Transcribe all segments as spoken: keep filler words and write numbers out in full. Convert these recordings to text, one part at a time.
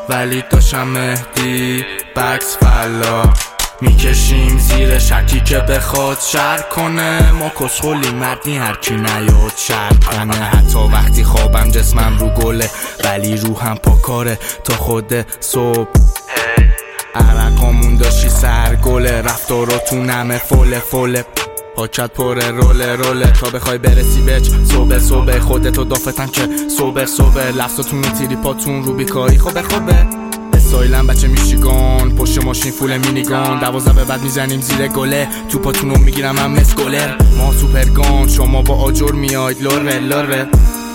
ولی داشتم مهدی بکس فلا میکشیم زیر شکی که بخواد شر کنه. ما کسخولی مردی هرکی نیاد شر کنه. حتی وقتی خوابم جسمم رو گله ولی روحم پاکاره تا خود صبح. عرقامون داشتی سرگله رفتاراتون همه فله فله پاکت پره روله روله تا بخوای برسی بچ صبح صبح خودتو دافتن که صبح صبح لفظاتون و تیری پاتون رو بیکاری خوبه خوبه. استایلم بچه میشیگان پشت ماشین فول مینیگان دوازده به بعد میزنیم زیر گله توپاتونو میگیرم هم مسگولر. ما سوپرگان شما با آجر میاید لوره لوره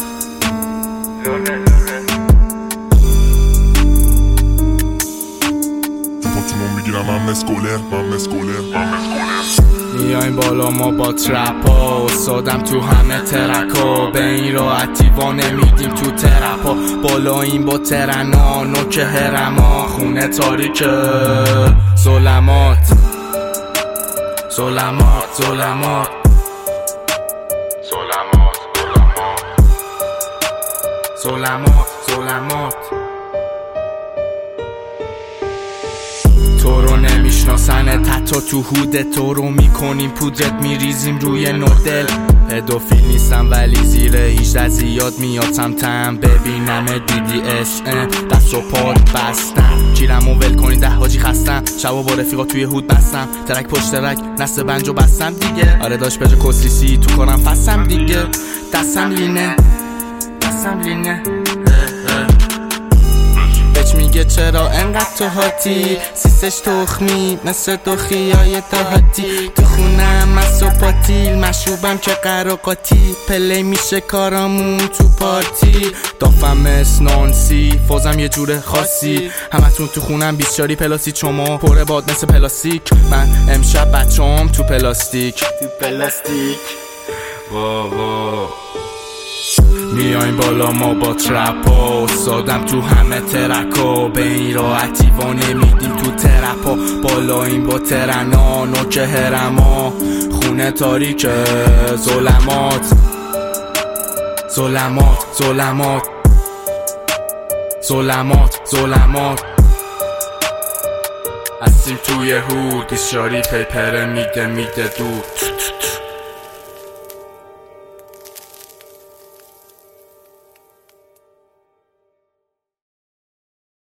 توپاتونو میگیرم هم مسگولر من مسگولر من مسگولر. میایم بالا ما با ترپا استادم تو همه ترکا به این راحتی وا نمیدیم تو ترپا. بالا این با ترنا نوک هرما خونه تاریک ظلمات ظلمات ظلمات ظلمات ظلمات ظلمات تو رو نمیشناسن تتا تو هوده تو رو میکنیم پودرت میریزیم روی نودل. پدوفیل نیستم ولی زیر هیجده زیاد میاد سمتم ببینم دیدی اس ام دست و پات بستم کیرم و ول کنی ده حاجی خستم شبا با رفیقا توی هود بستم ترک پشت ترک نسل بنجو بستم دیگه. آره داشت بجا کسلیسی تو کارم فستم دیگه دستم لینه دستم لینه میگه چرا انقدر تو هاتی سیسش تخمی مثل دو خیای دهاتی تو خونم مسو پاتیل مشروبم که قراقاتی پلی میشه کارامون تو پارتی دافم مثل نانسی فازم یه جور خاصی همتون تو خونم بیشاری پلاسی چما پره باد مثل پلاستیک من امشب بچه‌ام تو پلاستیک تو پلاستیک وا وا. میایم بالا ما با ترپا استادم تو همه ترکا به این راحتی وا نمیدیم تو ترپا. بالا این با ترنا نوک هرما خونه تاریک ظلمات ظلمات ظلمات ظلمات ظلمات هستیم توی هود بیشاری پیپره میده میده دود